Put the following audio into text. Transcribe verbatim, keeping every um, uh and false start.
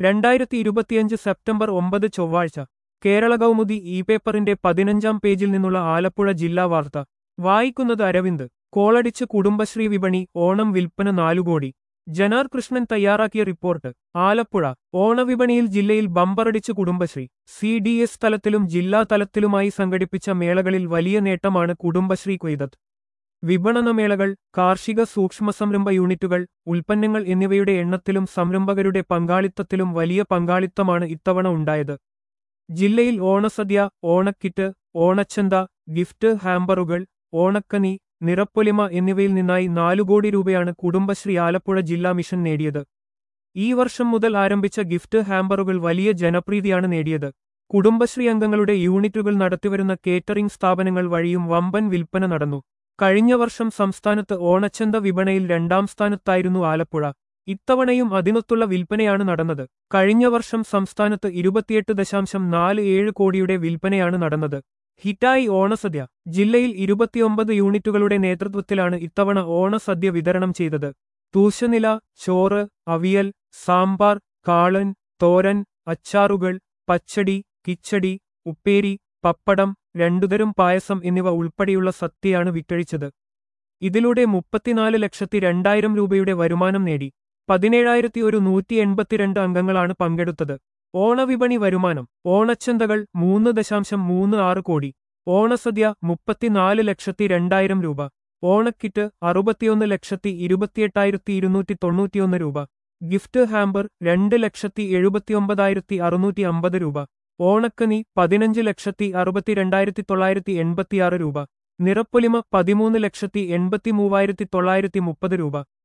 രണ്ടായിരത്തി ഇരുപത്തിയഞ്ച് സെപ്റ്റംബർ ഒമ്പത് ചൊവ്വാഴ്ച കേരള കൗമുദി ഇ പേപ്പറിന്റെ പതിനഞ്ചാം പേജിൽ നിന്നുള്ള ആലപ്പുഴ ജില്ലാ വാർത്ത വായിക്കുന്നത് അരവിന്ദ്. കോളടിച്ച് കുടുംബശ്രീ വിപണി ഓണം വിൽപ്പന നാലുകോടി. ജനാർ കൃഷ്ണൻ തയ്യാറാക്കിയ റിപ്പോർട്ട്. ആലപ്പുഴ ഓണവിപണിയിൽ ജില്ലയിൽ ബമ്പറടിച്ച് കുടുംബശ്രീ. സി ഡി എസ് തലത്തിലും ജില്ലാ തലത്തിലുമായി സംഘടിപ്പിച്ച മേളകളിൽ വലിയ നേട്ടമാണ് കുടുംബശ്രീ കൊയ്തത്. വിപണനമേളകൾ, കാർഷിക സൂക്ഷ്മസംരംഭ യൂണിറ്റുകൾ, ഉൽപ്പന്നങ്ങൾ എന്നിവയുടെ എണ്ണത്തിലും സംരംഭകരുടെ പങ്കാളിത്തത്തിലും വലിയ പങ്കാളിത്തമാണ് ഇത്തവണ ഉണ്ടായത്. ജില്ലയിൽ ഓണസദ്യ, ഓണക്കിറ്റ്, ഓണച്ചന്ത, ഗിഫ്റ്റ് ഹാമ്പറുകൾ, ഓണക്കനി, നിറപ്പൊലിമ എന്നിവയിൽ നിന്നായി നാലുകോടി രൂപയാണ് കുടുംബശ്രീ ആലപ്പുഴ ജില്ലാ മിഷൻ നേടിയത്. ഈ വർഷം മുതൽ ആരംഭിച്ച ഗിഫ്റ്റ് ഹാമ്പറുകൾ വലിയ ജനപ്രീതിയാണ് നേടിയത്. കുടുംബശ്രീ അംഗങ്ങളുടെ യൂണിറ്റുകൾ നടത്തിവരുന്ന കേറ്ററിംഗ് സ്ഥാപനങ്ങൾ വഴിയും വമ്പൻ വിൽപ്പന നടന്നു. കഴിഞ്ഞ വർഷം സംസ്ഥാനത്ത് ഓണച്ചന്ത വിപണിയിൽ രണ്ടാം സ്ഥാനത്തായിരുന്നു ആലപ്പുഴ. ഇത്തവണയും അതിനൊത്തുള്ള വിൽപ്പനയാണ് നടന്നത്. കഴിഞ്ഞ വർഷം സംസ്ഥാനത്ത് ഇരുപത്തിയെട്ട് ദശാംശം നാല് ഏഴ് കോടിയുടെ വിൽപ്പനയാണ് നടന്നത്. ഹിറ്റായി ഓണസദ്യ. ജില്ലയിൽ ഇരുപത്തിയൊമ്പത് യൂണിറ്റുകളുടെ നേതൃത്വത്തിലാണ് ഇത്തവണ ഓണസദ്യ വിതരണം ചെയ്തത്. തൂശനില, ചോറ്, അവിയൽ, സാമ്പാർ, കാളൻ, തോരൻ, അച്ചാറുകൾ, പച്ചടി, കിച്ചടി, ഉപ്പേരി, പപ്പടം, രണ്ടുതരം പായസം എന്നിവ ഉൾപ്പെടെയുള്ള സദ്യയാണ് വിറ്റഴിച്ചത്. ഇതിലൂടെ മുപ്പത്തിനാല് ലക്ഷത്തി രണ്ടായിരം രൂപയുടെ വരുമാനം നേടി. പതിനേഴായിരത്തി ഒരു നൂറ്റി എൺപത്തിരണ്ട് അംഗങ്ങളാണ് പങ്കെടുത്തത്. ഓണവിപണി വരുമാനം. ഓണച്ചന്തകൾ മൂന്ന് ദശാംശം മൂന്ന് ആറ് കോടി. ഓണസദ്യ മുപ്പത്തിനാല് ലക്ഷത്തി രണ്ടായിരം രൂപ. ഓണക്കിറ്റ് അറുപത്തിയൊന്ന് ലക്ഷത്തി ഇരുപത്തിയെട്ടായിരത്തി ഇരുന്നൂറ്റി തൊണ്ണൂറ്റിയൊന്ന് രൂപ. ഗിഫ്റ്റ് ഹാമ്പർ രണ്ട് ലക്ഷത്തി എഴുപത്തിയൊമ്പതായിരത്തി അറുന്നൂറ്റി അമ്പത് രൂപ. ഓണക്കനി പതിനഞ്ച് ലക്ഷത്തി അറുപത്തിരണ്ടായിരത്തി തൊള്ളായിരത്തി എൺപത്തിയാറ് രൂപ. നിറപ്പൊലിമ പതിമൂന്ന് ലക്ഷത്തി എൺപത്തി മൂവായിരത്തി തൊള്ളായിരത്തി മുപ്പത് രൂപ.